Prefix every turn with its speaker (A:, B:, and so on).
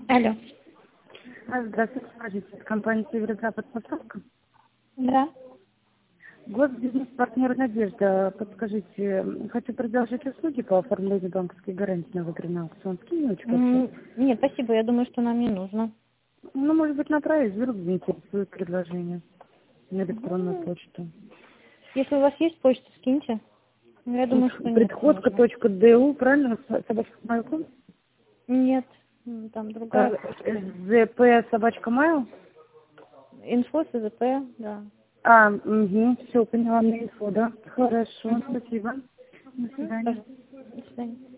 A: Алло.
B: Здравствуйте, скажите, это компания «Северо-Запад» поставка?
A: Да.
B: Госбизнес-партнер «Надежда». Подскажите, хочу продолжить услуги по оформлению банковской гарантии на выигранный аукцион. Скинуть вообще?
A: Нет, спасибо, я думаю, что нам не нужно.
B: Ну, может быть, направить, вдруг заинтересует предложение на электронную
A: Ну,
B: почту.
A: если у вас есть почта, скиньте. Но я думаю, что нет, не нужно.
B: Предходка.ду, правильно? Собачка.mail.com?
A: Нет, там другая почта.
B: ЗП собачка.mail?
A: Инфо, СЗП, да.
B: Все, поняла, на инфо, да? Хорошо, спасибо. До свидания.
A: До свидания.